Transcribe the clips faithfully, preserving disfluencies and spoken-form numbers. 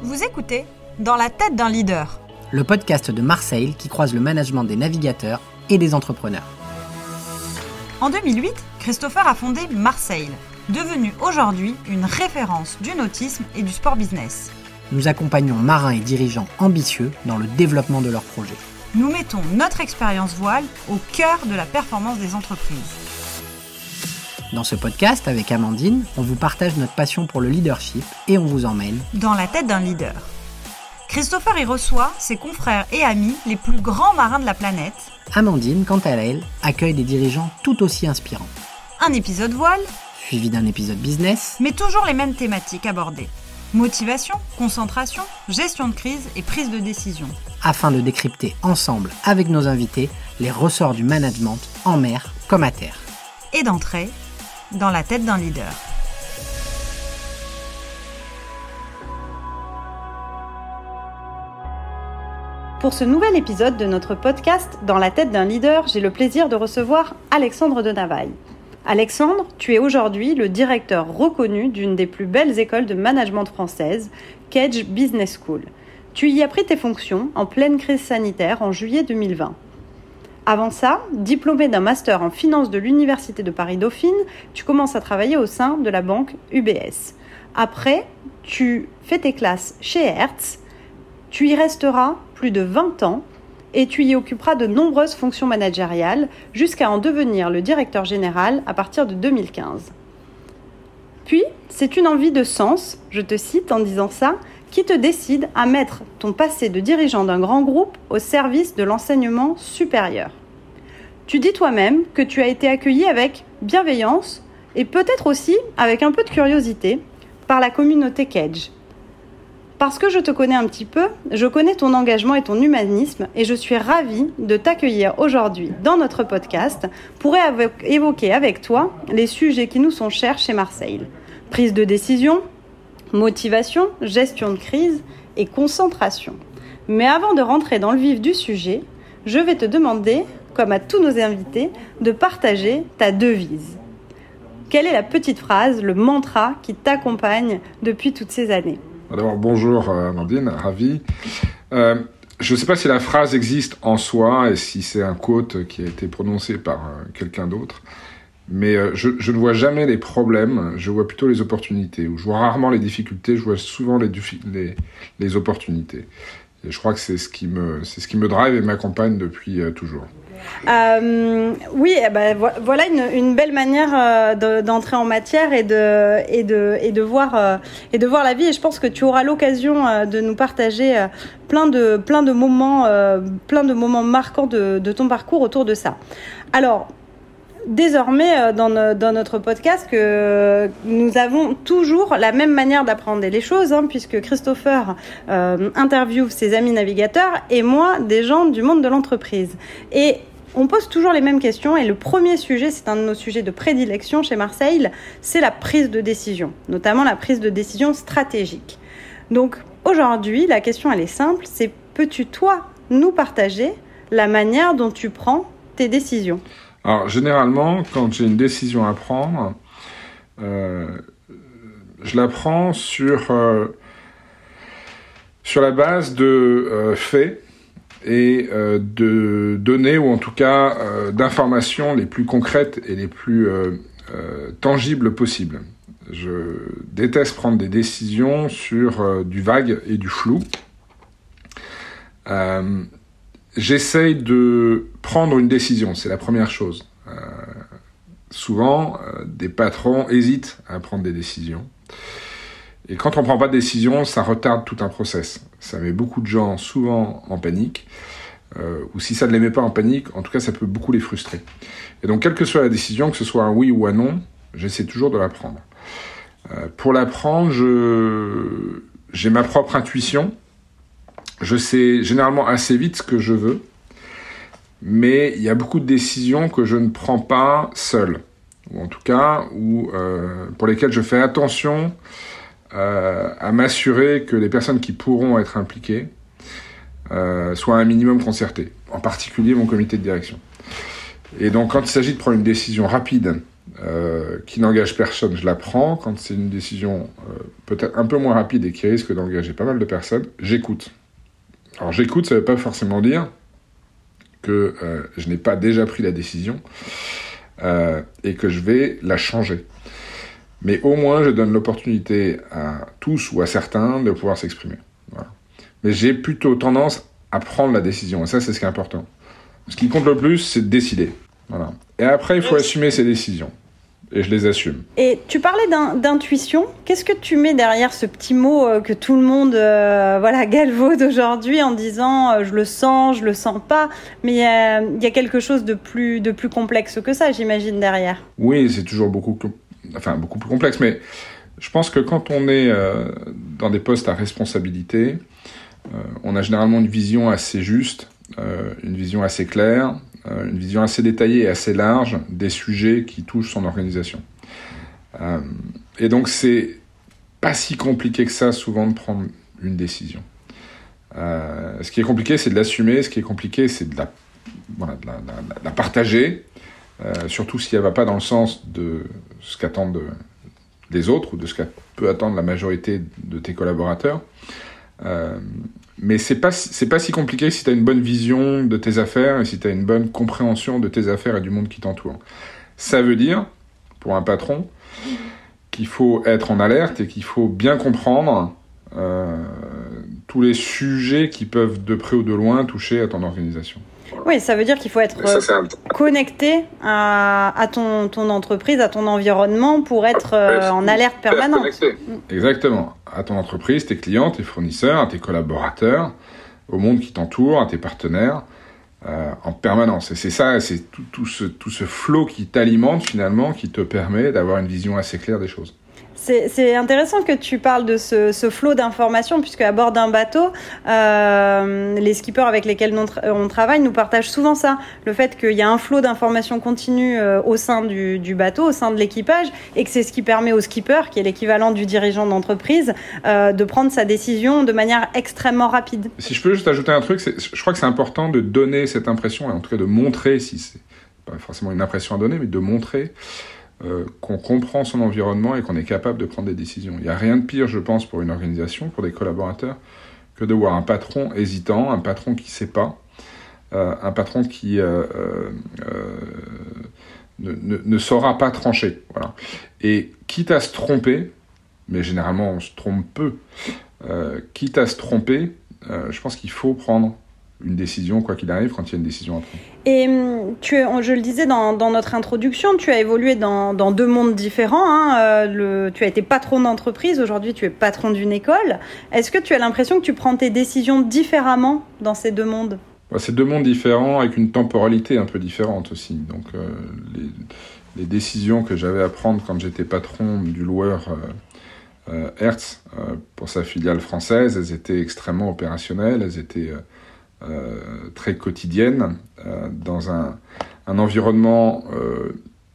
Vous écoutez Dans la tête d'un leader, le podcast de Marseille qui croise le management des navigateurs et des entrepreneurs. En deux mille huit, Christopher a fondé Marseille, devenu aujourd'hui une référence du nautisme et du sport business. Nous accompagnons marins et dirigeants ambitieux dans le développement de leurs projets. Nous mettons notre expérience voile au cœur de la performance des entreprises. Dans ce podcast, avec Amandine, on vous partage notre passion pour le leadership et on vous emmène dans la tête d'un leader. Christopher y reçoit ses confrères et amis les plus grands marins de la planète. Amandine, quant à elle, accueille des dirigeants tout aussi inspirants. Un épisode voile, suivi d'un épisode business, mais toujours les mêmes thématiques abordées. Motivation, concentration, gestion de crise et prise de décision. Afin de décrypter ensemble, avec nos invités, les ressorts du management en mer comme à terre. Et d'entrer dans la tête d'un leader. Pour ce nouvel épisode de notre podcast Dans la tête d'un leader, j'ai le plaisir de recevoir Alexandre de Navaille. Alexandre, tu es aujourd'hui le directeur reconnu d'une des plus belles écoles de management françaises, Kedge Business School. Tu y as pris tes fonctions en pleine crise sanitaire en juillet deux mille vingt. Avant ça, diplômé d'un master en finance de l'Université de Paris-Dauphine, tu commences à travailler au sein de la banque U B S. Après, tu fais tes classes chez Hertz, tu y resteras plus de vingt ans et tu y occuperas de nombreuses fonctions managériales jusqu'à en devenir le directeur général à partir de deux mille quinze. Puis, c'est une envie de sens, je te cite en disant ça, qui te décide à mettre ton passé de dirigeant d'un grand groupe au service de l'enseignement supérieur. Tu dis toi-même que tu as été accueilli avec bienveillance et peut-être aussi avec un peu de curiosité par la communauté Kedge. Parce que je te connais un petit peu, je connais ton engagement et ton humanisme et je suis ravie de t'accueillir aujourd'hui dans notre podcast pour évoquer avec toi les sujets qui nous sont chers chez Marseille. Prise de décision, motivation, gestion de crise et concentration. Mais avant de rentrer dans le vif du sujet, je vais te demander, comme à tous nos invités, de partager ta devise. Quelle est la petite phrase, le mantra qui t'accompagne depuis toutes ces années ? D'abord, bonjour Amandine, ravi. Euh, je ne sais pas si la phrase existe en soi et si c'est un quote qui a été prononcé par euh, quelqu'un d'autre, mais euh, je, je ne vois jamais les problèmes, je vois plutôt les opportunités. Ou je vois rarement les difficultés, je vois souvent les, les, les opportunités. Et je crois que c'est ce qui me, c'est ce qui me drive et m'accompagne depuis euh, toujours. Euh, oui, eh ben, voilà une, une belle manière euh, de, d'entrer en matière et de, et de, et de voir, euh, et de voir la vie. Et je pense que tu auras l'occasion euh, de nous partager euh, plein de, plein de moments, euh, plein de moments marquants de, de ton parcours autour de ça. Alors, désormais, dans, no, dans notre podcast, que nous avons toujours la même manière d'apprendre les choses, hein, puisque Christopher euh, interviewe ses amis navigateurs et moi, des gens du monde de l'entreprise. Et on pose toujours les mêmes questions et le premier sujet, c'est un de nos sujets de prédilection chez Marseille, c'est la prise de décision, notamment la prise de décision stratégique. Donc aujourd'hui, la question elle est simple, c'est peux-tu toi nous partager la manière dont tu prends tes décisions ? Alors, généralement, quand j'ai une décision à prendre, euh, je la prends sur, euh, sur la base de euh, faits et euh, de données, ou en tout cas euh, d'informations les plus concrètes et les plus euh, euh, tangibles possibles. Je déteste prendre des décisions sur euh, du vague et du flou. Euh, J'essaye de prendre une décision, c'est la première chose. Euh, souvent, euh, des patrons hésitent à prendre des décisions. Et quand on ne prend pas de décision, ça retarde tout un process. Ça met beaucoup de gens souvent en panique. Euh, ou si ça ne les met pas en panique, en tout cas, ça peut beaucoup les frustrer. Et donc, quelle que soit la décision, que ce soit un oui ou un non, j'essaie toujours de la prendre. Euh, pour la prendre, je... j'ai ma propre intuition. Je sais généralement assez vite ce que je veux, mais il y a beaucoup de décisions que je ne prends pas seul, ou en tout cas où, euh, pour lesquelles je fais attention euh, à m'assurer que les personnes qui pourront être impliquées euh, soient un minimum concertées, en particulier mon comité de direction. Et donc quand il s'agit de prendre une décision rapide euh, qui n'engage personne, je la prends. Quand c'est une décision euh, peut-être un peu moins rapide et qui risque d'engager pas mal de personnes, j'écoute. Alors j'écoute, ça ne veut pas forcément dire que euh, je n'ai pas déjà pris la décision euh, et que je vais la changer. Mais au moins, je donne l'opportunité à tous ou à certains de pouvoir s'exprimer. Voilà. Mais j'ai plutôt tendance à prendre la décision. Et ça, c'est ce qui est important. Ce qui compte le plus, c'est de décider. Voilà. Et après, il faut assumer ses décisions. Et je les assume. Et tu parlais d'in- d'intuition. Qu'est-ce que tu mets derrière ce petit mot euh, que tout le monde euh, voilà, galvaude aujourd'hui en disant euh, « je le sens, je le sens pas ». Mais il euh, y a quelque chose de plus, de plus complexe que ça, j'imagine, derrière. Oui, c'est toujours beaucoup... Enfin, beaucoup plus complexe, mais je pense que quand on est euh, dans des postes à responsabilité, euh, on a généralement une vision assez juste, euh, une vision assez claire, euh, une vision assez détaillée et assez large des sujets qui touchent son organisation. Euh, et donc, c'est pas si compliqué que ça, souvent, de prendre une décision. Euh, ce qui est compliqué, c'est de l'assumer. Ce qui est compliqué, c'est de la, voilà, de la, la, la partager. Euh, surtout si elle ne va pas dans le sens de ce qu'attendent les autres ou de ce que peut attendre la majorité de tes collaborateurs. Euh, mais ce n'est pas, c'est pas si compliqué si tu as une bonne vision de tes affaires et si tu as une bonne compréhension de tes affaires et du monde qui t'entoure. Ça veut dire, pour un patron, qu'il faut être en alerte et qu'il faut bien comprendre euh, tous les sujets qui peuvent de près ou de loin toucher à ton organisation. Oui, ça veut dire qu'il faut être ça, un... connecté à, à ton, ton entreprise, à ton environnement pour être euh, en alerte permanente. Exactement. À ton entreprise, tes clients, tes fournisseurs, à tes collaborateurs, au monde qui t'entoure, à tes partenaires, euh, en permanence. Et c'est ça, c'est tout, tout ce, tout ce flot qui t'alimente finalement, qui te permet d'avoir une vision assez claire des choses. C'est, c'est intéressant que tu parles de ce, ce flot d'informations, puisque à bord d'un bateau, euh, les skippers avec lesquels on, tra- on travaille nous partagent souvent ça, le fait qu'il y a un flot d'informations continu euh, au sein du, du bateau, au sein de l'équipage, et que c'est ce qui permet au skipper, qui est l'équivalent du dirigeant d'entreprise, euh, de prendre sa décision de manière extrêmement rapide. Si je peux juste ajouter un truc, c'est, je crois que c'est important de donner cette impression, et en tout cas de montrer, si c'est pas forcément une impression à donner, mais de montrer Euh, qu'on comprend son environnement et qu'on est capable de prendre des décisions. Il n'y a rien de pire, je pense, pour une organisation, pour des collaborateurs, que de voir un patron hésitant, un patron qui ne sait pas, euh, un patron qui euh, euh, ne, ne, ne saura pas trancher. Voilà. Et quitte à se tromper, mais généralement on se trompe peu, euh, quitte à se tromper, euh, je pense qu'il faut prendre une décision, quoi qu'il arrive, quand il y a une décision à prendre. Et tu, je le disais dans, dans notre introduction, tu as évolué dans, dans deux mondes différents. Hein. Euh, le, tu as été patron d'entreprise, aujourd'hui tu es patron d'une école. Est-ce que tu as l'impression que tu prends tes décisions différemment dans ces deux mondes ? Bah, c'est deux mondes différents avec une temporalité un peu différente aussi. Donc euh, les, les décisions que j'avais à prendre quand j'étais patron du loueur euh, euh, Hertz euh, pour sa filiale française, elles étaient extrêmement opérationnelles, elles étaient euh, Euh, très quotidienne, euh, dans un, un environnement euh,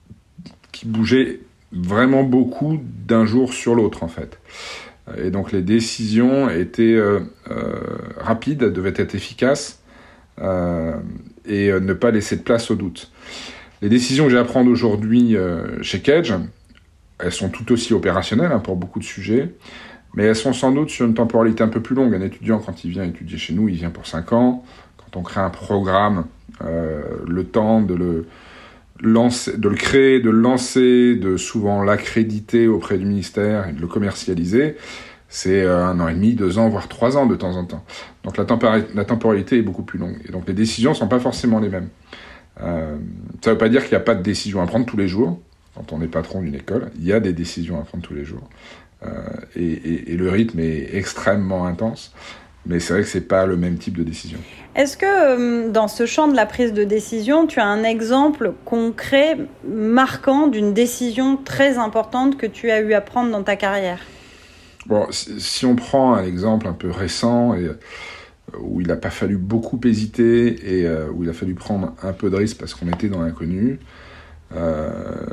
qui bougeait vraiment beaucoup d'un jour sur l'autre, en fait. Et donc les décisions étaient euh, euh, rapides, devaient être efficaces euh, et euh, ne pas laisser de place au doute. Les décisions que j'ai à prendre aujourd'hui euh, chez Kedge, elles sont tout aussi opérationnelles hein, pour beaucoup de sujets, mais elles sont sans doute sur une temporalité un peu plus longue. Un étudiant, quand il vient étudier chez nous, il vient pour cinq ans. Quand on crée un programme, euh, le temps de le, lancer, de le créer, de le lancer, de souvent l'accréditer auprès du ministère et de le commercialiser, c'est euh, un an et demi, deux ans, voire trois ans de temps en temps. Donc la, tempori- la temporalité est beaucoup plus longue. Et donc les décisions ne sont pas forcément les mêmes. Euh, ça ne veut pas dire qu'il n'y a pas de décisions à prendre tous les jours. Quand on est patron d'une école, il y a des décisions à prendre tous les jours. Euh, et, et, et le rythme est extrêmement intense, mais c'est vrai que c'est pas le même type de décision. Est-ce que euh, dans ce champ de la prise de décision, tu as un exemple concret, marquant d'une décision très importante que tu as eu à prendre dans ta carrière ? Bon, si, si on prend un exemple un peu récent et où il n'a pas fallu beaucoup hésiter et euh, où il a fallu prendre un peu de risque parce qu'on était dans l'inconnu. Euh,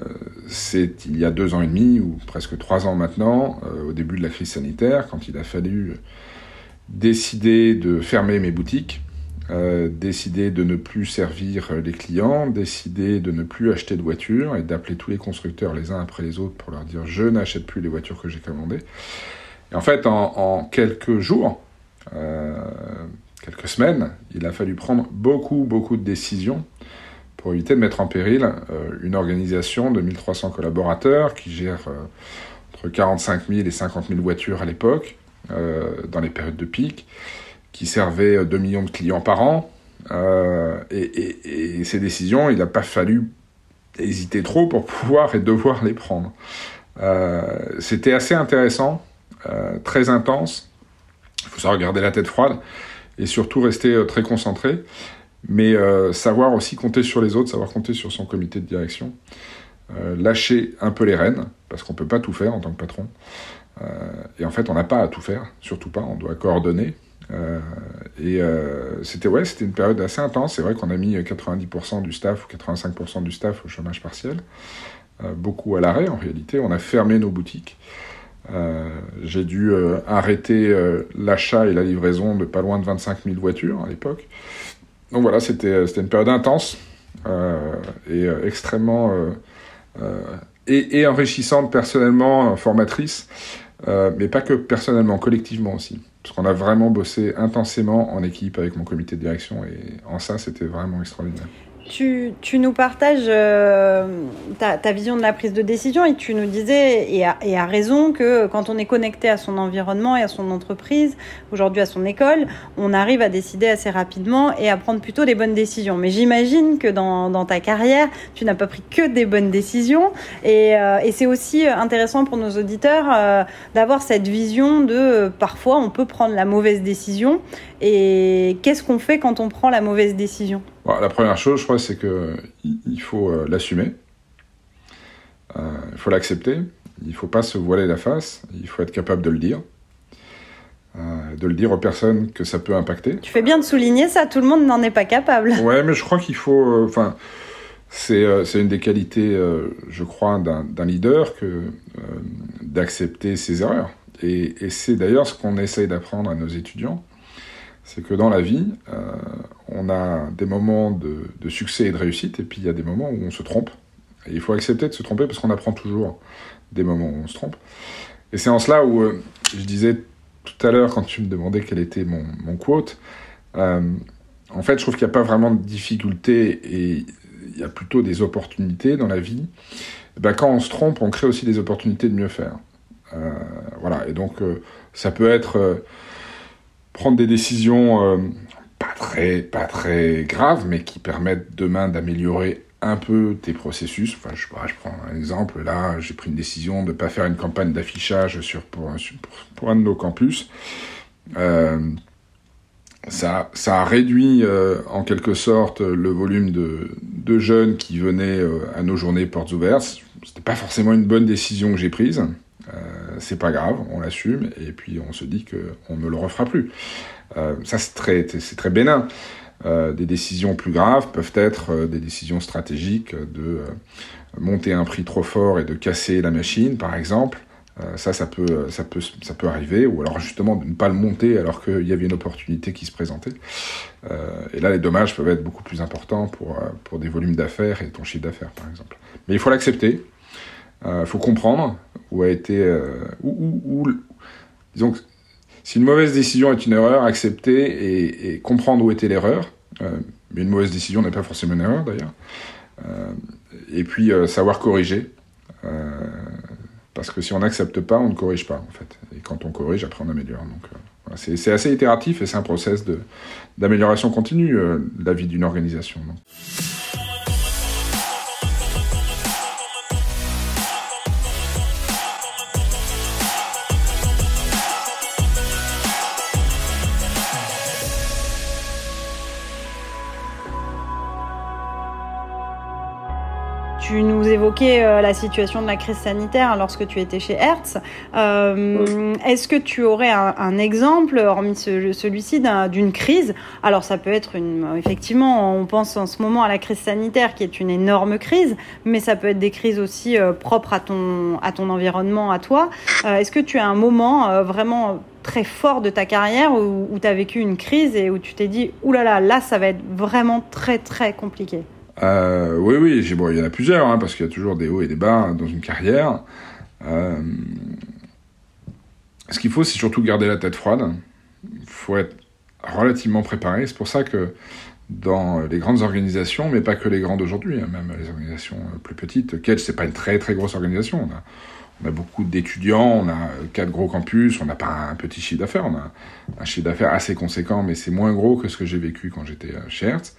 c'est il y a deux ans et demi ou presque trois ans maintenant, euh, au début de la crise sanitaire, quand il a fallu décider de fermer mes boutiques euh, décider de ne plus servir les clients, décider de ne plus acheter de voitures et d'appeler tous les constructeurs les uns après les autres pour leur dire « je n'achète plus les voitures que j'ai commandées ». Et en fait, en, en quelques jours, euh, quelques semaines, il a fallu prendre beaucoup, beaucoup de décisions pour éviter de mettre en péril euh, une organisation de mille trois cents collaborateurs qui gère euh, entre quarante-cinq mille et cinquante mille voitures à l'époque, euh, dans les périodes de pic, qui servait deux millions de clients par an. Euh, et, et, et ces décisions, il n'a pas fallu hésiter trop pour pouvoir et devoir les prendre. Euh, c'était assez intéressant, euh, très intense. Il faut savoir garder la tête froide et surtout rester euh, très concentré, mais euh, savoir aussi compter sur les autres, savoir compter sur son comité de direction, euh, lâcher un peu les rênes, parce qu'on ne peut pas tout faire en tant que patron. Euh, et en fait, on n'a pas à tout faire, surtout pas, on doit coordonner. Euh, et euh, c'était, ouais, c'était une période assez intense. C'est vrai qu'on a mis quatre-vingt-dix pour cent du staff ou quatre-vingt-cinq pour cent du staff au chômage partiel, euh, beaucoup à l'arrêt en réalité. On a fermé nos boutiques. Euh, j'ai dû euh, arrêter euh, l'achat et la livraison de pas loin de vingt-cinq mille voitures à l'époque. Donc voilà, c'était, c'était une période intense euh, et euh, extrêmement euh, euh, et, et enrichissante personnellement, formatrice, euh, mais pas que personnellement, collectivement aussi. Parce qu'on a vraiment bossé intensément en équipe avec mon comité de direction et en ça, c'était vraiment extraordinaire. Tu, tu nous partages euh, ta, ta vision de la prise de décision et tu nous disais, et à, et à raison, que quand on est connecté à son environnement et à son entreprise, aujourd'hui à son école, on arrive à décider assez rapidement et à prendre plutôt des bonnes décisions. Mais j'imagine que dans, dans ta carrière, tu n'as pas pris que des bonnes décisions et, euh, et c'est aussi intéressant pour nos auditeurs euh, d'avoir cette vision de euh, parfois on peut prendre la mauvaise décision et qu'est-ce qu'on fait quand on prend la mauvaise décision ? Bon, la première chose, je crois, c'est qu'il faut euh, l'assumer, euh, il faut l'accepter, il ne faut pas se voiler la face, il faut être capable de le dire, euh, de le dire aux personnes que ça peut impacter. Tu fais bien de souligner ça, tout le monde n'en est pas capable. Ouais, mais je crois qu'il faut... Enfin, euh, c'est, euh, c'est une des qualités, euh, je crois, d'un, d'un leader, que, euh, d'accepter ses erreurs. Et, et c'est d'ailleurs ce qu'on essaye d'apprendre à nos étudiants. C'est que dans la vie, euh, on a des moments de, de succès et de réussite, et puis il y a des moments où on se trompe. Et il faut accepter de se tromper, parce qu'on apprend toujours des moments où on se trompe. Et c'est en cela où, euh, je disais tout à l'heure, quand tu me demandais quel était mon, mon quote, euh, en fait, je trouve qu'il n'y a pas vraiment de difficulté, et il y a plutôt des opportunités dans la vie. Et ben, quand on se trompe, on crée aussi des opportunités de mieux faire. Euh, voilà, et donc, euh, ça peut être... Euh, prendre des décisions euh, pas très, pas très graves, mais qui permettent demain d'améliorer un peu tes processus. Enfin, je, je prends un exemple. Là, j'ai pris une décision de ne pas faire une campagne d'affichage sur, pour, un, pour, pour un de nos campus. Euh, ça, ça a réduit euh, en quelque sorte le volume de, de jeunes qui venaient euh, à nos journées portes ouvertes. C'était pas forcément une bonne décision que j'ai prise. Euh, c'est pas grave, on l'assume, et puis on se dit qu'on ne le refera plus. Euh, ça, c'est très, c'est très bénin. Euh, des décisions plus graves peuvent être euh, des décisions stratégiques de euh, monter un prix trop fort et de casser la machine, par exemple. Euh, ça, ça peut, ça, peut, ça peut arriver, ou alors justement de ne pas le monter alors qu'il y avait une opportunité qui se présentait. Euh, et là, les dommages peuvent être beaucoup plus importants pour, euh, pour des volumes d'affaires et ton chiffre d'affaires, par exemple. Mais il faut l'accepter. Il euh, faut comprendre où a été... Euh, où, où, où, disons que si une mauvaise décision est une erreur, accepter et, et comprendre où était l'erreur. Euh, mais une mauvaise décision n'est pas forcément une erreur, d'ailleurs. Euh, et puis, euh, savoir corriger. Euh, parce que si on n'accepte pas, on ne corrige pas, en fait. Et quand on corrige, après, on améliore. Donc, euh, voilà, c'est, c'est assez itératif et c'est un process de, d'amélioration continue euh, de la vie d'une organisation. Donc. tu nous évoquais euh, la situation de la crise sanitaire lorsque tu étais chez Hertz. Euh, oui. Est-ce que tu aurais un, un exemple, hormis ce, celui-ci, d'un, d'une crise ? Alors, ça peut être une... Effectivement, on pense en ce moment à la crise sanitaire, qui est une énorme crise, mais ça peut être des crises aussi euh, propres à ton, à ton environnement, à toi. Euh, est-ce que tu as un moment euh, vraiment très fort de ta carrière où, où tu as vécu une crise et où tu t'es dit « Ouh là là, là, ça va être vraiment très, très compliqué ». Euh, oui, oui, j'ai, bon, il y en a plusieurs, hein, parce qu'il y a toujours des hauts et des bas dans une carrière. Euh, ce qu'il faut, c'est surtout garder la tête froide. Il faut être relativement préparé. C'est pour ça que dans les grandes organisations, mais pas que les grandes aujourd'hui, hein, même les organisations plus petites, Kedge, c'est pas une très très grosse organisation. On a, on a beaucoup d'étudiants, on a quatre gros campus, on n'a pas un petit chiffre d'affaires, on a un chiffre d'affaires assez conséquent, mais c'est moins gros que ce que j'ai vécu quand j'étais chez Hertz.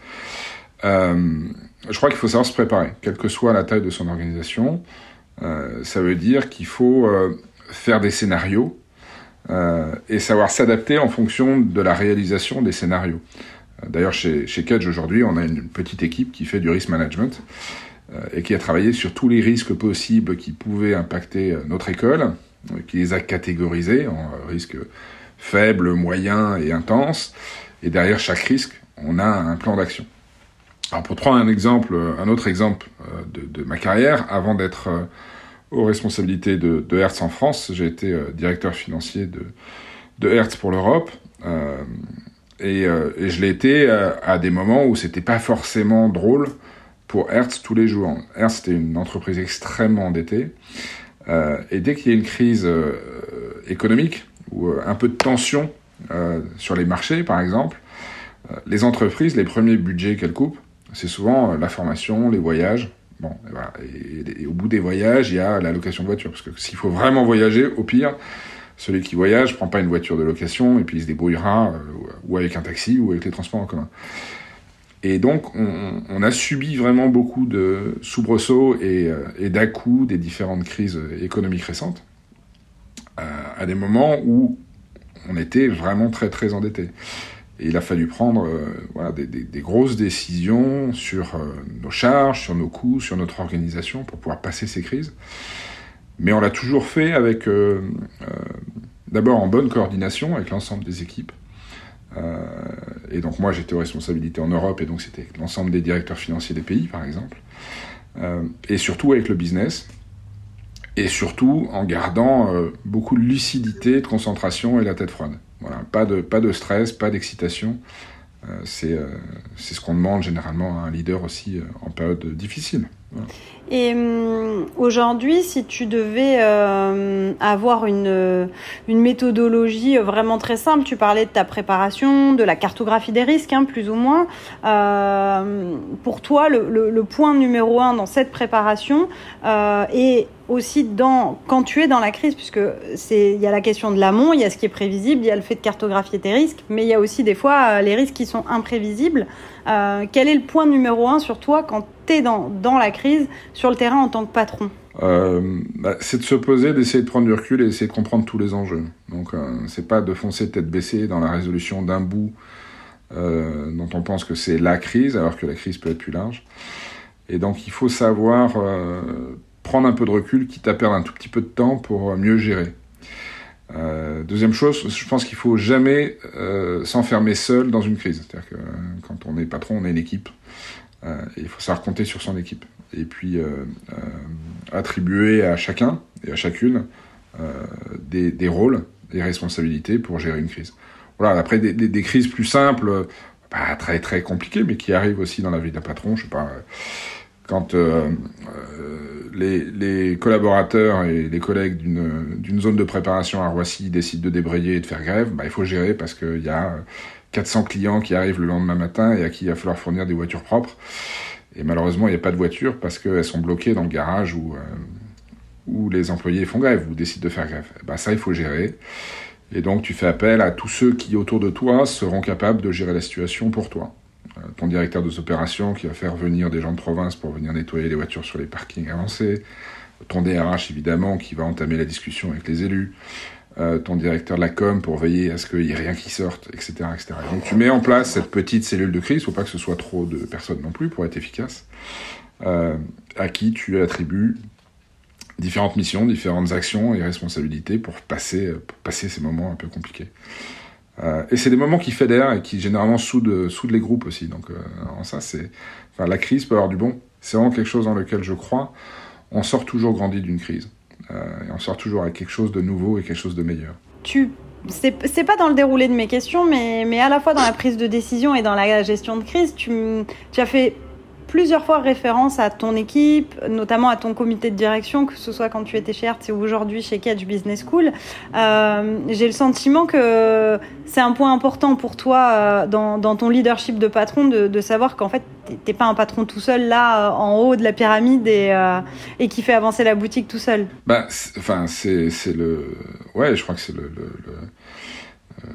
Euh, je crois qu'il faut savoir se préparer, quelle que soit la taille de son organisation. Euh, ça veut dire qu'il faut euh, faire des scénarios euh, et savoir s'adapter en fonction de la réalisation des scénarios. Euh, d'ailleurs, chez, chez Kedge, aujourd'hui, on a une petite équipe qui fait du risk management euh, et qui a travaillé sur tous les risques possibles qui pouvaient impacter euh, notre école, euh, qui les a catégorisés en euh, risques faibles, moyens et intenses. Et derrière chaque risque, on a un plan d'action. Alors pour prendre un exemple, un autre exemple euh, de, de ma carrière, avant d'être euh, aux responsabilités de, de Hertz en France, j'ai été euh, directeur financier de, de Hertz pour l'Europe, euh, et, euh, et je l'ai été euh, à des moments où c'était pas forcément drôle pour Hertz tous les jours. Hertz, c'était une entreprise extrêmement endettée, euh, et dès qu'il y a une crise euh, économique ou euh, un peu de tension euh, sur les marchés, par exemple, euh, les entreprises, les premiers budgets qu'elles coupent, c'est souvent euh, la formation, les voyages. Bon, et, voilà. et, et, et au bout des voyages, il y a la location de voiture. Parce que s'il faut vraiment voyager, au pire, celui qui voyage prend pas une voiture de location et puis il se débrouillera euh, ou avec un taxi ou avec les transports en commun. Et donc, on, on a subi vraiment beaucoup de soubresauts et, euh, et d'à-coups des différentes crises économiques récentes euh, à des moments où on était vraiment très, très endettés. Et il a fallu prendre euh, voilà, des, des, des grosses décisions sur euh, nos charges, sur nos coûts, sur notre organisation pour pouvoir passer ces crises. Mais on l'a toujours fait avec, euh, euh, d'abord en bonne coordination avec l'ensemble des équipes. Euh, et donc moi j'étais aux responsabilités en Europe et donc c'était l'ensemble des directeurs financiers des pays par exemple. Euh, et surtout avec le business. Et surtout en gardant euh, beaucoup de lucidité, de concentration et la tête froide. Voilà, pas de, pas de stress, pas d'excitation. Euh, c'est, euh, c'est ce qu'on demande généralement à un leader aussi euh, en période difficile. Voilà. Et euh, aujourd'hui, si tu devais euh, avoir une, une méthodologie vraiment très simple, tu parlais de ta préparation, de la cartographie des risques, hein, plus ou moins. Euh, pour toi, le, le, le point numéro un dans cette préparation euh, est aussi dans, quand tu es dans la crise, puisque c'est, il y a la question de l'amont, il y a ce qui est prévisible, il y a le fait de cartographier tes risques, mais il y a aussi des fois les risques qui sont imprévisibles. Euh, quel est le point numéro un sur toi quand tu es dans, dans la crise, sur le terrain en tant que patron ? euh, bah, C'est de se poser, d'essayer de prendre du recul et d'essayer de comprendre tous les enjeux. Donc euh, c'est pas de foncer tête baissée dans la résolution d'un bout euh, dont on pense que c'est la crise, alors que la crise peut être plus large. Et donc il faut savoir euh, prendre un peu de recul, quitte à perdre un tout petit peu de temps pour mieux gérer. Euh, deuxième chose, je pense qu'il faut jamais euh, s'enfermer seul dans une crise. C'est-à-dire que euh, quand on est patron, on est une équipe. Euh, et il faut savoir compter sur son équipe. Et puis euh, euh, attribuer à chacun et à chacune euh, des, des rôles, des responsabilités pour gérer une crise. Voilà. Après des, des, des crises plus simples, pas très très compliquées, mais qui arrivent aussi dans la vie d'un patron. Je sais pas. Quand euh, euh, les, les collaborateurs et les collègues d'une, d'une zone de préparation à Roissy décident de débrayer et de faire grève, bah, il faut gérer parce qu'il y a quatre cents clients qui arrivent le lendemain matin et à qui il va falloir fournir des voitures propres. Et malheureusement, il n'y a pas de voitures parce qu'elles sont bloquées dans le garage où, euh, où les employés font grève ou décident de faire grève. Bah, ça, il faut gérer. Et donc, tu fais appel à tous ceux qui, autour de toi, seront capables de gérer la situation pour toi. Ton directeur des opérations qui va faire venir des gens de province pour venir nettoyer les voitures sur les parkings avancés, ton D R H évidemment qui va entamer la discussion avec les élus, euh, ton directeur de la com pour veiller à ce qu'il n'y ait rien qui sorte, et cetera, et cetera. Donc tu mets en place cette petite cellule de crise, il ne faut pas que ce soit trop de personnes non plus pour être efficace. euh, à qui tu attribues différentes missions, différentes actions et responsabilités pour passer, pour passer ces moments un peu compliqués. Euh, et c'est des moments qui fédèrent et qui généralement soudent, soudent les groupes aussi. Donc, euh, en ça, c'est, enfin, la crise peut avoir du bon. C'est vraiment quelque chose dans lequel je crois. On sort toujours grandi d'une crise. Euh, et on sort toujours avec quelque chose de nouveau et quelque chose de meilleur. Tu, c'est, c'est pas dans le déroulé de mes questions, mais, mais à la fois dans la prise de décision et dans la gestion de crise, tu, tu as fait plusieurs fois référence à ton équipe, notamment à ton comité de direction, que ce soit quand tu étais chez Hertz ou aujourd'hui chez Catch Business School. Euh, j'ai le sentiment que c'est un point important pour toi euh, dans, dans ton leadership de patron de, de savoir qu'en fait, t'es pas un patron tout seul là, en haut de la pyramide et, euh, et qui fait avancer la boutique tout seul. Bah, c'est, enfin, c'est, c'est le... Ouais, je crois que c'est le... le, le... Euh...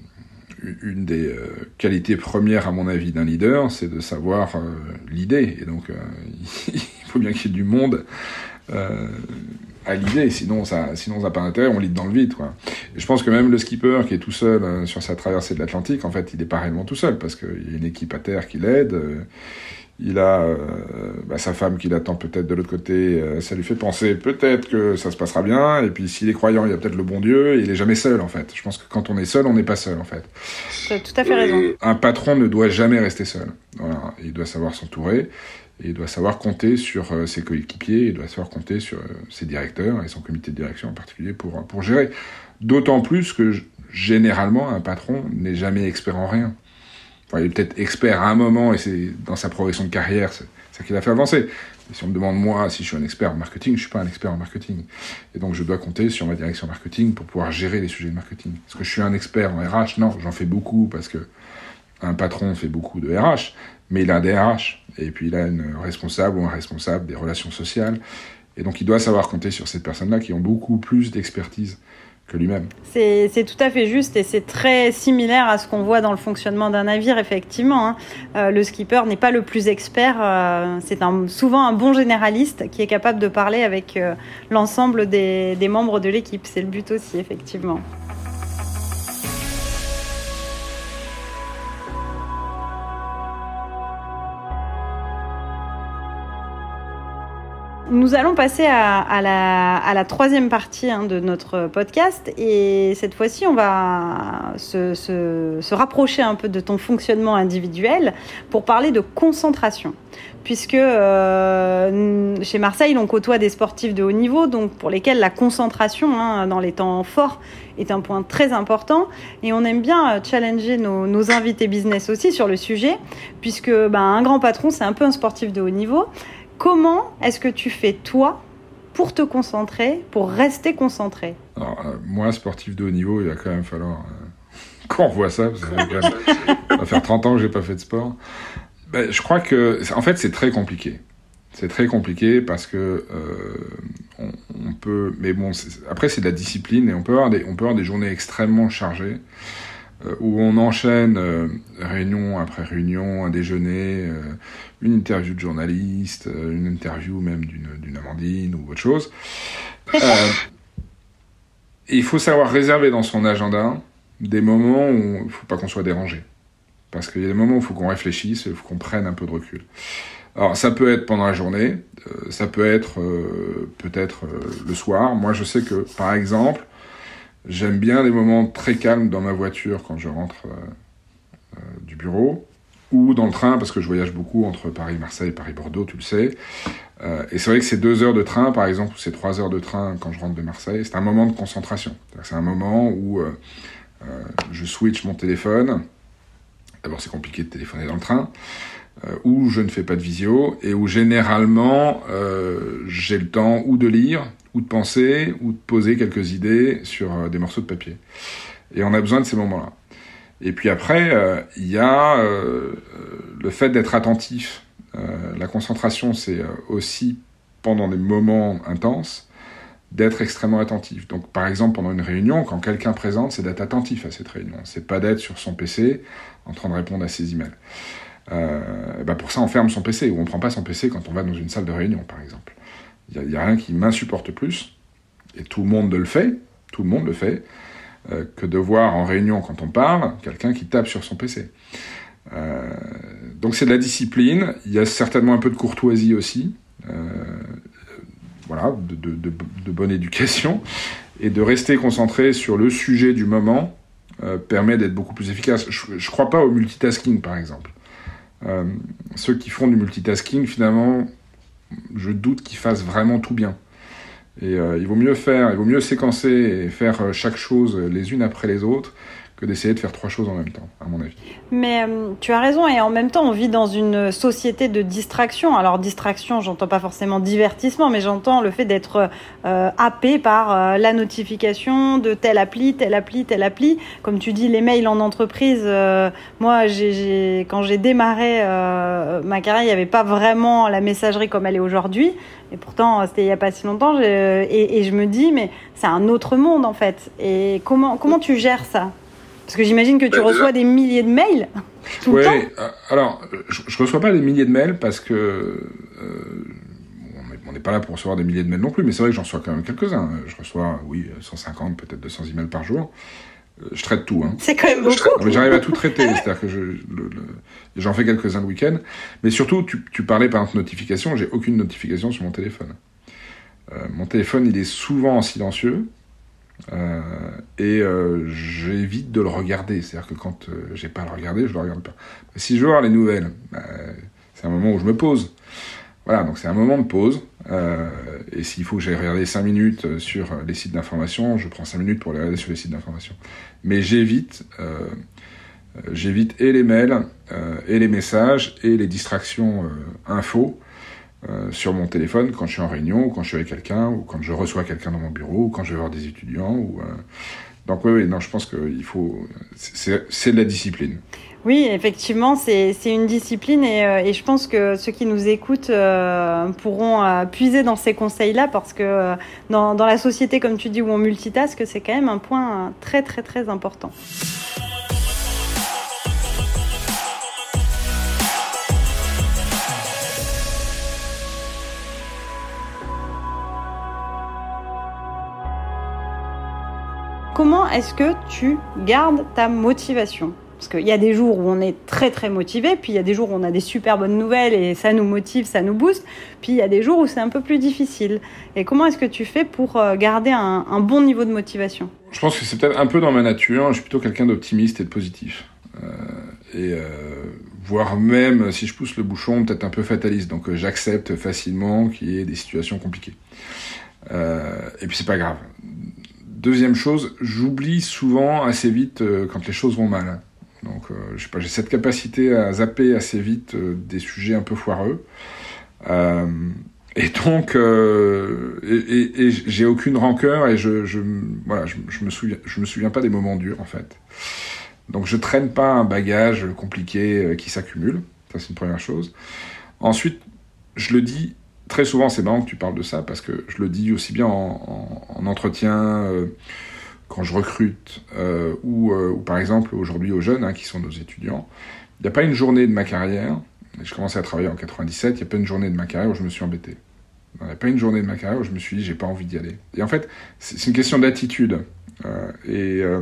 Une des euh, qualités premières, à mon avis, d'un leader, c'est de savoir euh, l'idée. Et donc, euh, il faut bien qu'il y ait du monde euh, à l'idée, sinon ça sinon ça n'a pas d'intérêt, on lead dans le vide, quoi. Et je pense que même le skipper qui est tout seul euh, sur sa traversée de l'Atlantique, en fait, il n'est pas réellement tout seul, parce qu'il y a une équipe à terre qui l'aide. Euh, il a euh, bah, sa femme qui l'attend peut-être de l'autre côté, euh, ça lui fait penser peut-être que ça se passera bien, et puis s'il est croyant, il y a peut-être le bon Dieu, et il est jamais seul, en fait. Je pense que quand on est seul, on n'est pas seul, en fait. Tu as tout à fait raison. Un patron ne doit jamais rester seul. Voilà. Il doit savoir s'entourer, et il doit savoir compter sur euh, ses coéquipiers, il doit savoir compter sur euh, ses directeurs, et son comité de direction en particulier, pour, pour gérer. D'autant plus que, généralement, un patron n'est jamais expert en rien. Enfin, il est peut-être expert à un moment, et c'est dans sa progression de carrière, c'est ça qui l'a fait avancer. Et si on me demande, moi, si je suis un expert en marketing, je suis pas un expert en marketing. Et donc, je dois compter sur ma direction marketing pour pouvoir gérer les sujets de marketing. Est-ce que je suis un expert en R H ? Non, j'en fais beaucoup, parce que un patron fait beaucoup de R H, mais il a des R H. Et puis, il a une responsable ou un responsable des relations sociales. Et donc, il doit savoir compter sur ces personnes-là qui ont beaucoup plus d'expertise que lui-même. C'est, c'est tout à fait juste et c'est très similaire à ce qu'on voit dans le fonctionnement d'un navire, effectivement. Hein. Euh, le skipper n'est pas le plus expert, euh, c'est un, souvent un bon généraliste qui est capable de parler avec euh, l'ensemble des, des membres de l'équipe. C'est le but aussi, effectivement. Nous allons passer à, à, la, à la troisième partie hein, de notre podcast et cette fois-ci, on va se, se, se rapprocher un peu de ton fonctionnement individuel pour parler de concentration. Puisque euh, chez Marseille, on côtoie des sportifs de haut niveau, donc pour lesquels la concentration hein, dans les temps forts est un point très important. Et on aime bien challenger nos, nos invités business aussi sur le sujet, puisque ben, un grand patron, c'est un peu un sportif de haut niveau. Comment est-ce que tu fais, toi, pour te concentrer, pour rester concentré ? Alors, euh, moi, sportif de haut niveau, il va quand même falloir euh, qu'on revoie ça, parce que ça va, quand même, ça va faire trente ans que je n'ai pas fait de sport. Ben, je crois que, en fait, c'est très compliqué. C'est très compliqué parce que euh, on, on peut... Mais bon, c'est, après, c'est de la discipline et on peut avoir des, on peut avoir des journées extrêmement chargées euh, où on enchaîne euh, réunion après réunion, un déjeuner... Euh, une interview de journaliste, une interview même d'une, d'une Amandine ou autre chose. Euh, et il faut savoir réserver dans son agenda des moments où il ne faut pas qu'on soit dérangé. Parce qu'il y a des moments où il faut qu'on réfléchisse, il faut qu'on prenne un peu de recul. Alors ça peut être pendant la journée, euh, ça peut être euh, peut-être euh, le soir. Moi je sais que par exemple, j'aime bien des moments très calmes dans ma voiture quand je rentre euh, euh, du bureau, ou dans le train, parce que je voyage beaucoup entre Paris-Marseille et Paris-Bordeaux, tu le sais. Euh, et c'est vrai que ces deux heures de train, par exemple, ou ces trois heures de train quand je rentre de Marseille, c'est un moment de concentration. C'est un moment où euh, euh, je switch mon téléphone. D'abord, c'est compliqué de téléphoner dans le train. Euh, où je ne fais pas de visio, et où généralement, euh, j'ai le temps ou de lire, ou de penser, ou de poser quelques idées sur euh, des morceaux de papier. Et on a besoin de ces moments-là. Et puis après, euh, il y a euh, le fait d'être attentif. Euh, la concentration, c'est aussi, pendant des moments intenses, d'être extrêmement attentif. Donc, par exemple, pendant une réunion, quand quelqu'un présente, c'est d'être attentif à cette réunion. C'est pas d'être sur son P C en train de répondre à ses emails. Euh, ben pour ça, on ferme son P C, ou on prend pas son P C quand on va dans une salle de réunion, par exemple. Il y, y a rien qui m'insupporte plus, et tout le monde le fait, tout le monde le fait, Euh, que de voir en réunion, quand on parle, quelqu'un qui tape sur son P C. Euh, donc c'est de la discipline, il y a certainement un peu de courtoisie aussi, euh, voilà, de, de, de, de bonne éducation, et de rester concentré sur le sujet du moment euh, permet d'être beaucoup plus efficace. Je ne crois pas au multitasking, par exemple. Euh, ceux qui font du multitasking, finalement, je doute qu'ils fassent vraiment tout bien. Et euh, il vaut mieux faire, il vaut mieux séquencer et faire chaque chose les unes après les autres que d'essayer de faire trois choses en même temps, à mon avis. Mais euh, tu as raison, et en même temps, on vit dans une société de distraction. Alors, distraction, j'entends pas forcément divertissement, mais j'entends le fait d'être euh, happé par euh, la notification de telle appli, telle appli, telle appli. Comme tu dis, les mails en entreprise, euh, moi, j'ai, j'ai, quand j'ai démarré euh, ma carrière, il n'y avait pas vraiment la messagerie comme elle est aujourd'hui. Et pourtant, c'était il n'y a pas si longtemps. J'ai, et, et je me dis, mais c'est un autre monde, en fait. Et comment, comment tu gères ça ? Parce que j'imagine que tu bah, reçois déjà... des milliers de mails tout ouais, le temps. Euh, alors, je ne reçois pas des milliers de mails parce que euh, on n'est pas là pour recevoir des milliers de mails non plus, mais c'est vrai que j'en reçois quand même quelques-uns. Je reçois, oui, cent cinquante, peut-être deux cents emails par jour. Euh, je traite tout. Hein. C'est quand même beaucoup. Traite, mais j'arrive à tout traiter, c'est-à-dire que je, le, le, j'en fais quelques-uns le week-end. Mais surtout, tu, tu parlais par exemple notification, j'ai aucune notification sur mon téléphone. Euh, mon téléphone, il est souvent en silencieux. Euh, et euh, j'évite de le regarder, c'est-à-dire que quand euh, j'ai pas à le regarder, je le regarde pas. Mais si je veux voir les nouvelles, bah, c'est un moment où je me pose. Voilà, donc c'est un moment de pause. Euh, et s'il faut que j'aille regarder cinq minutes sur les sites d'information, je prends cinq minutes pour les regarder sur les sites d'information. Mais j'évite, euh, j'évite et les mails, euh, et les messages, et les distractions euh, infos. Euh, sur mon téléphone quand je suis en réunion, ou quand je suis avec quelqu'un, ou quand je reçois quelqu'un dans mon bureau, ou quand je vais voir des étudiants. Ou, euh... Donc oui, oui, non, je pense qu'il faut... C'est, c'est de la discipline. Oui, effectivement, c'est, c'est une discipline et, euh, et je pense que ceux qui nous écoutent euh, pourront euh, puiser dans ces conseils-là parce que euh, dans, dans la société, comme tu dis, où on multitask, c'est quand même un point très, très, très important. Comment est-ce que tu gardes ta motivation ? Parce qu'il y a des jours où on est très très motivé, puis il y a des jours où on a des super bonnes nouvelles et ça nous motive, ça nous booste, puis il y a des jours où c'est un peu plus difficile. Et comment est-ce que tu fais pour garder un, un bon niveau de motivation ? Je pense que c'est peut-être un peu dans ma nature, je suis plutôt quelqu'un d'optimiste et de positif. Euh, et euh, voire même, si je pousse le bouchon, peut-être un peu fataliste. Donc euh, j'accepte facilement qu'il y ait des situations compliquées. Euh, et puis c'est pas grave. Deuxième chose, j'oublie souvent assez vite euh, quand les choses vont mal. Donc, euh, je sais pas, j'ai cette capacité à zapper assez vite euh, des sujets un peu foireux. Euh, et donc, euh, et, et, et j'ai aucune rancœur et je, je, voilà, je, je me souviens, je me souviens pas des moments durs en fait. Donc, je traîne pas un bagage compliqué euh, qui s'accumule. Ça, c'est une première chose. Ensuite, je le dis. Très souvent, c'est marrant que tu parles de ça, parce que je le dis aussi bien en, en, en entretien, euh, quand je recrute, euh, ou, euh, ou par exemple aujourd'hui aux jeunes, hein, qui sont nos étudiants. Il n'y a pas une journée de ma carrière, et je commençais à travailler en quatre-vingt-dix-sept, il n'y a pas une journée de ma carrière où je me suis embêté. Il n'y a pas une journée de ma carrière où je me suis dit, j'ai pas envie d'y aller. Et en fait, c'est, c'est une question d'attitude. Euh, et euh,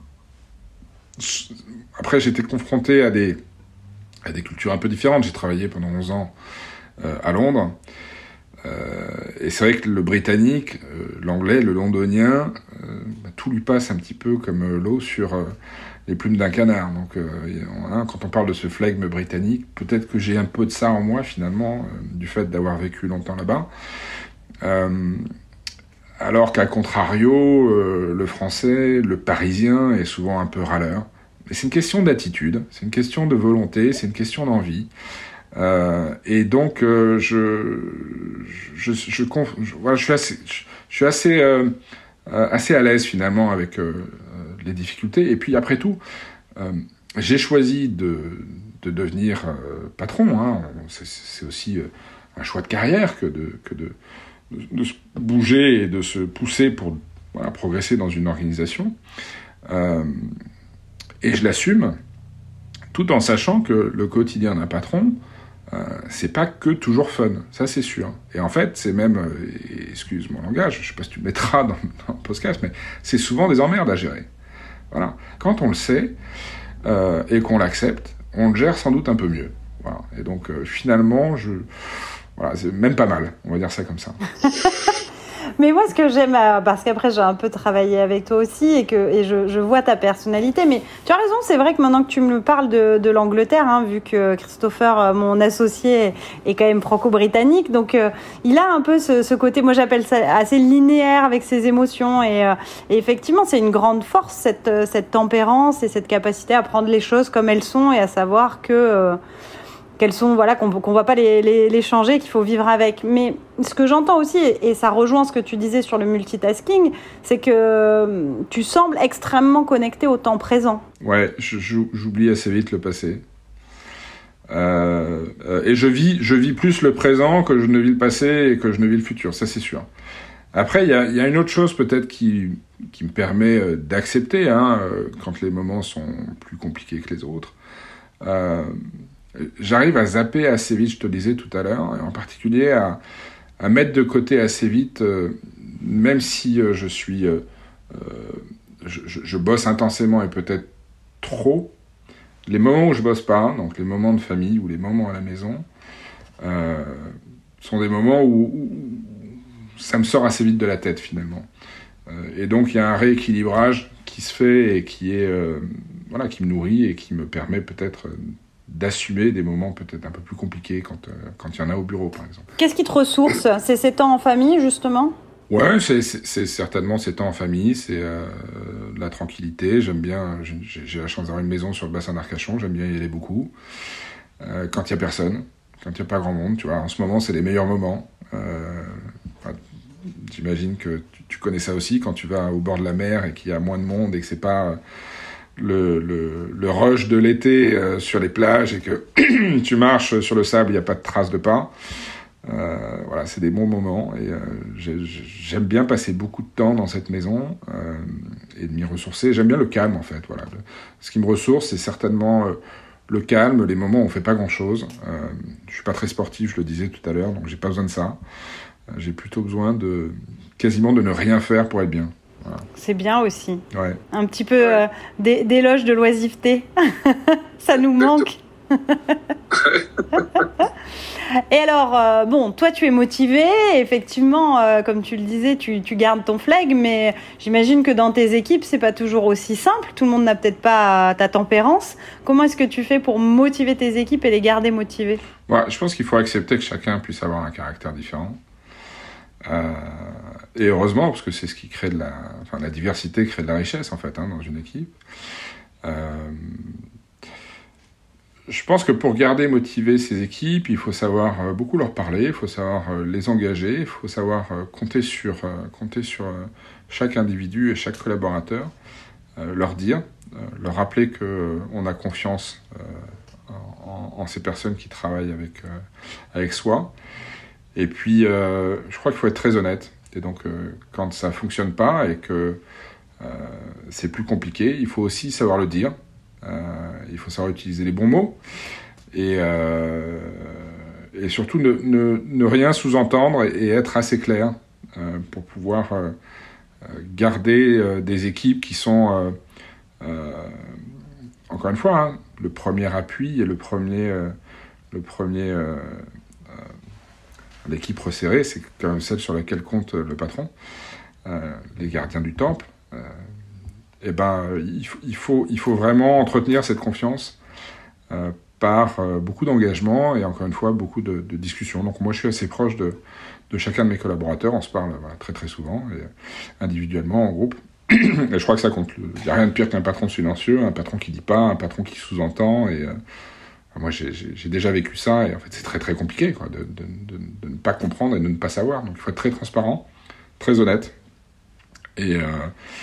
après, j'ai été confronté à des, à des cultures un peu différentes. J'ai travaillé pendant onze ans euh, à Londres. Euh, et c'est vrai que le britannique, euh, l'anglais, le londonien, euh, bah, tout lui passe un petit peu comme euh, l'eau sur euh, les plumes d'un canard. Donc, euh, hein, quand on parle de ce flegme britannique, peut-être que j'ai un peu de ça en moi finalement, euh, du fait d'avoir vécu longtemps là-bas. Euh, alors qu'à contrario, euh, le français, le parisien est souvent un peu râleur. Mais c'est une question d'attitude, c'est une question de volonté, c'est une question d'envie. Euh, et donc euh, je je je, je, je, voilà, je suis assez je, je suis assez euh, assez à l'aise finalement avec euh, les difficultés. Et puis après tout, euh, j'ai choisi de de devenir euh, patron. Hein. C'est, c'est aussi euh, un choix de carrière que de que de, de de se bouger et de se pousser pour voilà, progresser dans une organisation. Euh, et je l'assume, tout en sachant que le quotidien d'un patron, Euh, c'est pas que toujours fun, ça c'est sûr. Et en fait, c'est même, euh, excuse mon langage, je sais pas si tu le mettras dans, dans le podcast, mais c'est souvent des emmerdes à gérer. Voilà. Quand on le sait euh, et qu'on l'accepte, on le gère sans doute un peu mieux. Voilà. Et donc, euh, finalement, je, voilà, c'est même pas mal, on va dire ça comme ça. Mais moi, ce que j'aime, parce qu'après, j'ai un peu travaillé avec toi aussi et que et je, je vois ta personnalité. Mais tu as raison, c'est vrai que maintenant que tu me parles de, de l'Angleterre, hein, vu que Christopher, mon associé, est quand même franco-britannique, donc euh, il a un peu ce, ce côté, moi j'appelle ça assez linéaire avec ses émotions. Et, euh, et effectivement, c'est une grande force, cette, cette tempérance et cette capacité à prendre les choses comme elles sont et à savoir que... Euh, qu'elles sont, voilà, qu'on qu'on va pas les, les, les changer, qu'il faut vivre avec. Mais ce que j'entends aussi, et ça rejoint ce que tu disais sur le multitasking, c'est que tu sembles extrêmement connecté au temps présent. Ouais, je, j'oublie assez vite le passé. Euh, et je vis, je vis plus le présent que je ne vis le passé et que je ne vis le futur, ça c'est sûr. Après, il y a, y a une autre chose peut-être qui, qui me permet d'accepter, hein, quand les moments sont plus compliqués que les autres. Euh, J'arrive à zapper assez vite, je te le disais tout à l'heure, et en particulier à, à mettre de côté assez vite, euh, même si euh, je suis, euh, je, je, je bosse intensément et peut-être trop, les moments où je bosse pas, donc les moments de famille ou les moments à la maison, euh, sont des moments où, où ça me sort assez vite de la tête finalement. Euh, et donc il y a un rééquilibrage qui se fait et qui est, euh, voilà, qui me nourrit et qui me permet peut-être euh, d'assumer des moments peut-être un peu plus compliqués quand euh, quand il y en a au bureau, par exemple. Qu'est-ce qui te ressource ? C'est ces temps en famille, justement ? Ouais, c'est, c'est, c'est certainement ces temps en famille, c'est euh, de la tranquillité. J'aime bien, j'ai, j'ai la chance d'avoir une maison sur le bassin d'Arcachon, j'aime bien y aller beaucoup. Euh, quand il y a personne, quand il y a pas grand monde, tu vois. En ce moment, c'est les meilleurs moments. Euh, enfin, j'imagine que tu, tu connais ça aussi, quand tu vas au bord de la mer et qu'il y a moins de monde et que c'est pas le, le, le rush de l'été euh, sur les plages et que tu marches sur le sable, il n'y a pas de traces de pas. Euh, voilà, c'est des bons moments et euh, j'aime bien passer beaucoup de temps dans cette maison euh, et de m'y ressourcer. J'aime bien le calme, en fait. Voilà. Ce qui me ressource, c'est certainement euh, le calme, les moments où on fait pas grand-chose. Euh, je suis pas très sportif, je le disais tout à l'heure, donc j'ai pas besoin de ça. Euh, j'ai plutôt besoin de quasiment de ne rien faire pour être bien. Voilà. C'est bien aussi. Ouais. Un petit peu euh, d'é- d'éloge de l'oisiveté. Ça nous manque. Et alors, euh, bon, toi tu es motivé, effectivement, euh, comme tu le disais, tu, tu gardes ton flegme, mais j'imagine que dans tes équipes, c'est pas toujours aussi simple. Tout le monde n'a peut-être pas ta tempérance. Comment est-ce que tu fais pour motiver tes équipes et les garder motivées ? Ouais, je pense qu'il faut accepter que chacun puisse avoir un caractère différent. Euh, et heureusement, parce que c'est ce qui crée de la... Enfin, la diversité crée de la richesse, en fait, hein, dans une équipe. Euh... Je pense que pour garder motivées ces équipes, il faut savoir beaucoup leur parler, il faut savoir les engager, il faut savoir compter sur, compter sur chaque individu et chaque collaborateur, euh, leur dire, euh, leur rappeler qu'on a confiance euh, en, en ces personnes qui travaillent avec, euh, avec soi. Et puis, euh, je crois qu'il faut être très honnête. Et donc, euh, quand ça ne fonctionne pas et que euh, c'est plus compliqué, il faut aussi savoir le dire. Euh, il faut savoir utiliser les bons mots et, euh, et surtout ne, ne, ne rien sous-entendre et, et être assez clair euh, pour pouvoir euh, garder euh, des équipes qui sont, euh, euh, encore une fois, hein, le premier appui et le premier, euh, le premier euh, euh, l'équipe resserrée, c'est quand même celle sur laquelle compte le patron, euh, les gardiens du temple. Euh, Eh ben, il faut, il faut, il faut vraiment entretenir cette confiance euh, par euh, beaucoup d'engagement et encore une fois beaucoup de, de discussions. Donc moi, je suis assez proche de, de chacun de mes collaborateurs. On se parle voilà, très très souvent, et, individuellement, en groupe. Et je crois que ça compte. Il n'y a rien de pire qu'un patron silencieux, un patron qui dit pas, un patron qui sous-entend. Et euh, moi, j'ai, j'ai, j'ai déjà vécu ça et en fait, c'est très très compliqué quoi, de, de, de, de ne pas comprendre et de ne pas savoir. Donc il faut être très transparent, très honnête et euh,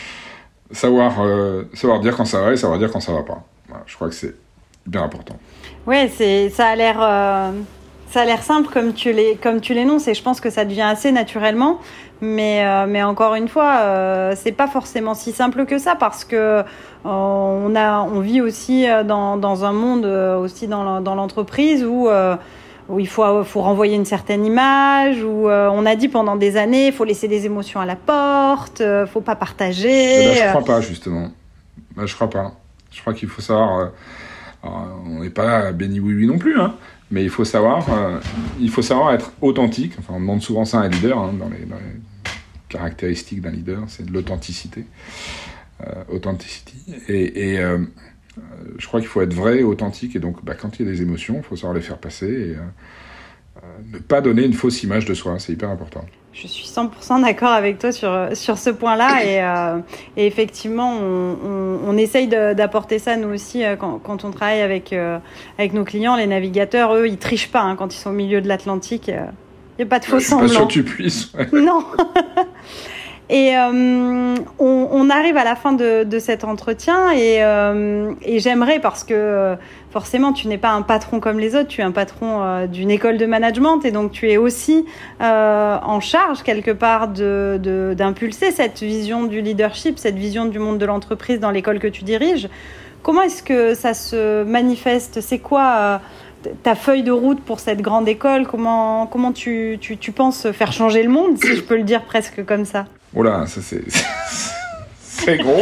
Savoir, euh, savoir dire quand ça va et savoir dire quand ça va pas. Voilà, je crois que c'est bien important. Ouais, c'est, ça a l'air, euh, ça a l'air simple comme tu l'es, comme tu l'énonces, et je pense que ça devient assez naturellement. Mais, euh, mais encore une fois, euh, c'est pas forcément si simple que ça parce que euh, on a, on vit aussi dans, dans un monde euh, aussi dans, dans l'entreprise où euh, où il faut, faut renvoyer une certaine image, où euh, on a dit pendant des années, il faut laisser des émotions à la porte, euh, faut pas partager. Et là, je crois pas, justement. Là, je crois pas. Je crois qu'il faut savoir... Euh... Alors, on n'est pas béni oui oui non plus, hein, mais il faut savoir, euh, il faut savoir être authentique. Enfin, on demande souvent ça à un leader, hein, dans, les, dans les caractéristiques d'un leader, c'est de l'authenticité, euh, authenticity. Et, et euh, je crois qu'il faut être vrai, authentique, et donc bah, quand il y a des émotions, il faut savoir les faire passer et euh, euh, ne pas donner une fausse image de soi, c'est hyper important. Je suis cent pour cent d'accord avec toi sur, sur ce point-là et, euh, et effectivement on, on, on essaye de, d'apporter ça nous aussi euh, quand, quand on travaille avec, euh, avec nos clients. Les navigateurs, eux, ils trichent pas hein, quand ils sont au milieu de l'Atlantique, il euh, n'y a pas de faux semblants. Je suis pas sûr que tu puisses. Ouais. Non. Et euh, on, on arrive à la fin de, de cet entretien et, euh, et j'aimerais, parce que forcément tu n'es pas un patron comme les autres, tu es un patron euh, d'une école de management et donc tu es aussi euh, en charge quelque part de, de, d'impulser cette vision du leadership, cette vision du monde de l'entreprise dans l'école que tu diriges. Comment est-ce que ça se manifeste ? C'est quoi euh, ta feuille de route pour cette grande école ? Comment, comment tu, tu, tu penses faire changer le monde, si je peux le dire presque comme ça ? Oh là, ça c'est, c'est gros.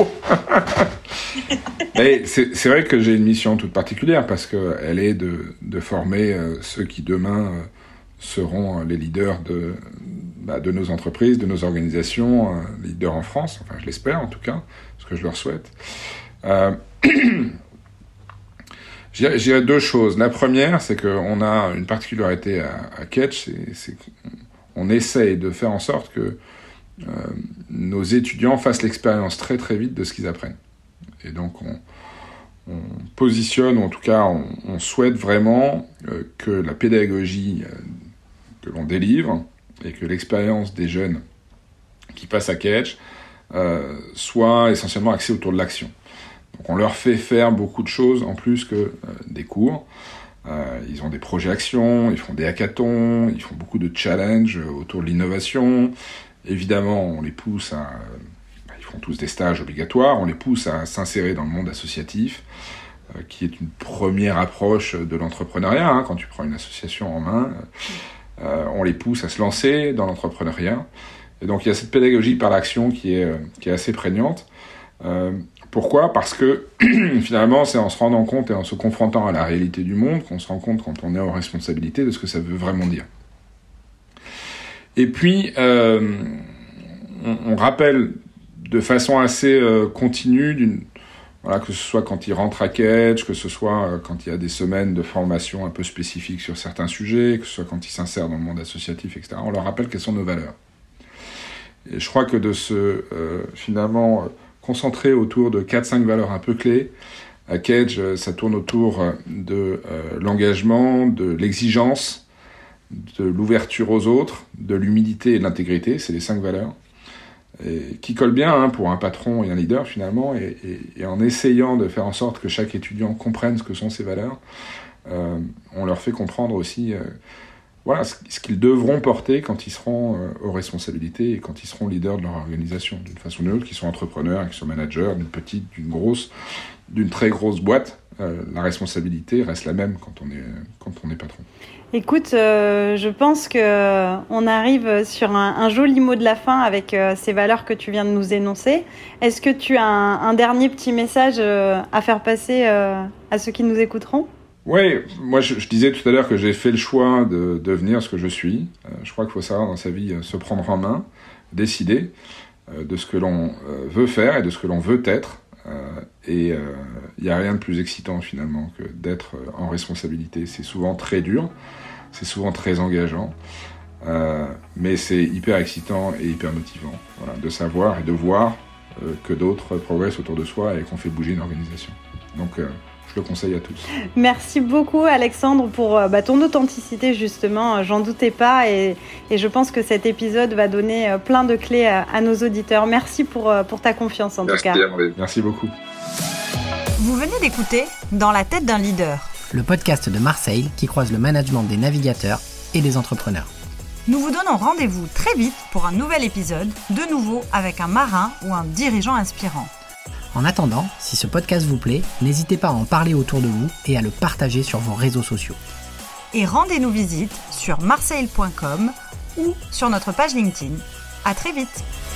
Et c'est, c'est vrai que j'ai une mission toute particulière parce qu'elle est de, de former euh, ceux qui demain euh, seront les leaders de, bah, de nos entreprises, de nos organisations, euh, leaders en France, enfin je l'espère en tout cas, ce que je leur souhaite. Euh, je dirais deux choses. La première, c'est qu'on a une particularité à, à Catch, c'est, c'est qu'on essaye de faire en sorte que Euh, nos étudiants fassent l'expérience très très vite de ce qu'ils apprennent. Et donc on, on positionne, ou en tout cas on, on souhaite vraiment euh, que la pédagogie euh, que l'on délivre et que l'expérience des jeunes qui passent à Catch euh, soit essentiellement axée autour de l'action. Donc on leur fait faire beaucoup de choses en plus que euh, des cours. Euh, ils ont des projets actions, ils font des hackathons, ils font beaucoup de challenges autour de l'innovation. Évidemment, on les pousse à... Ils font tous des stages obligatoires, on les pousse à s'insérer dans le monde associatif, euh, qui est une première approche de l'entrepreneuriat. Hein, quand tu prends une association en main, euh, on les pousse à se lancer dans l'entrepreneuriat. Et donc, il y a cette pédagogie par l'action qui est, qui est assez prégnante. Euh, pourquoi ? Parce que, finalement, c'est en se rendant compte et en se confrontant à la réalité du monde qu'on se rend compte, quand on est en responsabilité, de ce que ça veut vraiment dire. Et puis, euh, on, on rappelle de façon assez euh, continue, d'une, voilà, que ce soit quand ils rentrent à Catch, que ce soit euh, quand il y a des semaines de formation un peu spécifiques sur certains sujets, que ce soit quand ils s'insèrent dans le monde associatif, et cetera. On leur rappelle quelles sont nos valeurs. Et je crois que de se, euh, finalement, euh, concentrer autour de quatre cinq valeurs un peu clés, à Catch, euh, ça tourne autour de euh, l'engagement, de l'exigence, de l'ouverture aux autres, de l'humilité et de l'intégrité, c'est les cinq valeurs, et qui collent bien hein, pour un patron et un leader finalement, et, et, et en essayant de faire en sorte que chaque étudiant comprenne ce que sont ces valeurs, euh, on leur fait comprendre aussi euh, voilà, ce, ce qu'ils devront porter quand ils seront euh, aux responsabilités et quand ils seront leaders de leur organisation, d'une façon ou d'une autre, qu'ils soient entrepreneurs, qu'ils soient managers, d'une petite, d'une grosse, d'une très grosse boîte, euh, la responsabilité reste la même quand on est, quand on est patron. Écoute, euh, je pense que euh, on arrive sur un, un joli mot de la fin avec euh, ces valeurs que tu viens de nous énoncer. Est-ce que tu as un, un dernier petit message euh, à faire passer euh, à ceux qui nous écouteront ? Oui, moi je, je disais tout à l'heure que j'ai fait le choix de devenir ce que je suis. Euh, je crois qu'il faut savoir dans sa vie euh, se prendre en main, décider euh, de ce que l'on euh, veut faire et de ce que l'on veut être. Euh, et il euh, n'y a rien de plus excitant finalement que d'être en responsabilité. C'est souvent très dur, c'est souvent très engageant, euh, mais c'est hyper excitant et hyper motivant, voilà, de savoir et de voir euh, que d'autres progressent autour de soi et qu'on fait bouger une organisation. Donc euh, je le conseille à tous. Merci beaucoup Alexandre pour bah, ton authenticité justement, j'en doutais pas et, et je pense que cet épisode va donner plein de clés à, à nos auditeurs. Merci pour, pour ta confiance en Merci, tout cas. André. Merci beaucoup. Vous venez d'écouter Dans la tête d'un leader, le podcast de Marseille qui croise le management des navigateurs et des entrepreneurs. Nous vous donnons rendez-vous très vite pour un nouvel épisode, de nouveau avec un marin ou un dirigeant inspirant. En attendant, si ce podcast vous plaît, n'hésitez pas à en parler autour de vous et à le partager sur vos réseaux sociaux. Et rendez-nous visite sur marseille point com ou sur notre page LinkedIn. À très vite.